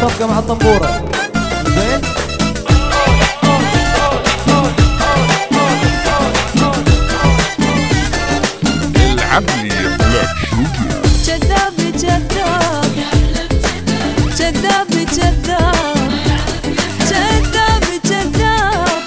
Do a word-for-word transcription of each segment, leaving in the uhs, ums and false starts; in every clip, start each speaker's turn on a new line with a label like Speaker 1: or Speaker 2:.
Speaker 1: الصفقة مع الطنبورة. زين
Speaker 2: العب لي يا بلاك شوجر.
Speaker 3: كذاب كذاب كذاب كذاب كذاب كذاب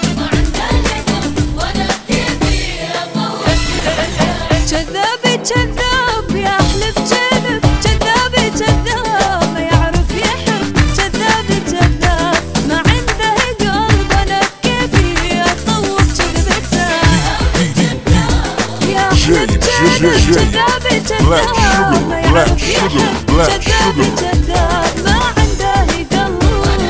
Speaker 3: كذاب كذاب يحلف كذب كذاب كذاب ما يعرف يحب كذاب كذاب ما عنده قلب انا بكيفي اطوف كذبته يحلف كذب كذاب كذاب ما يعرف يحب كذاب كذاب ما عنده قلب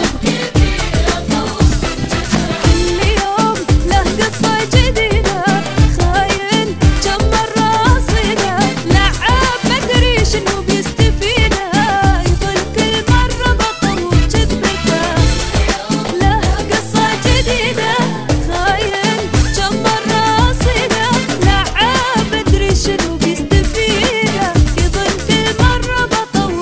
Speaker 3: كل يوم له قصة جديدة خاين كم مرة أصيده لعاب مدري شنو بيستفيده يظل كل مرة بطل كذبته له قصة جديدة خاين كم مرة أصيده لعاب مدري شنو بيستفيده يظل كل مرة بطل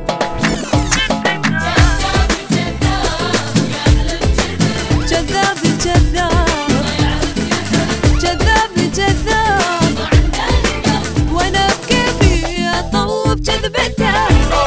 Speaker 3: كذاب كذاب كذاب كذاب وانا بكيفي اطوف كذبته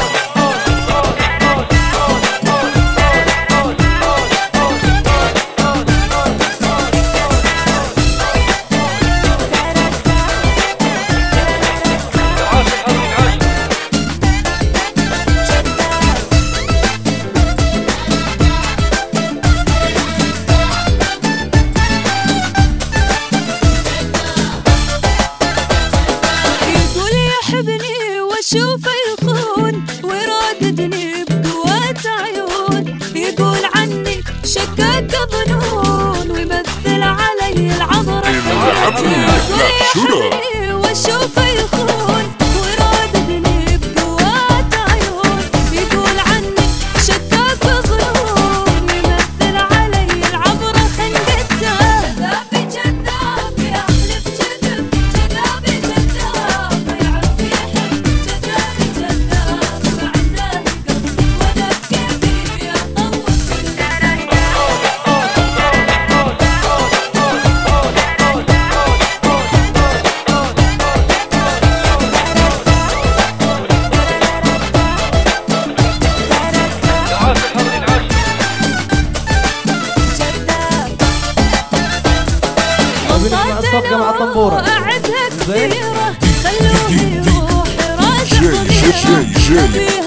Speaker 3: يقول يحبني واشوفه يخون ويرددني بقوة عيون يقول عني شكاك ظنون ويمثل علي العبرة يقول يحبني واشوفه يخون ويرددني بقوة عيون يقول عني شكاك ظنون ويمثل علي العبرة خنقته كذاب كذاب يحلف كذب كذاب كذاب ما يعرف يحب كذاب كذاب ما عنده قلب ولا بكيفي اطوف
Speaker 1: مع الصفقة مع الطنبورة.
Speaker 3: أعدها كثيرة خلوه يروح
Speaker 2: جاي
Speaker 3: راسه
Speaker 2: جاي جاي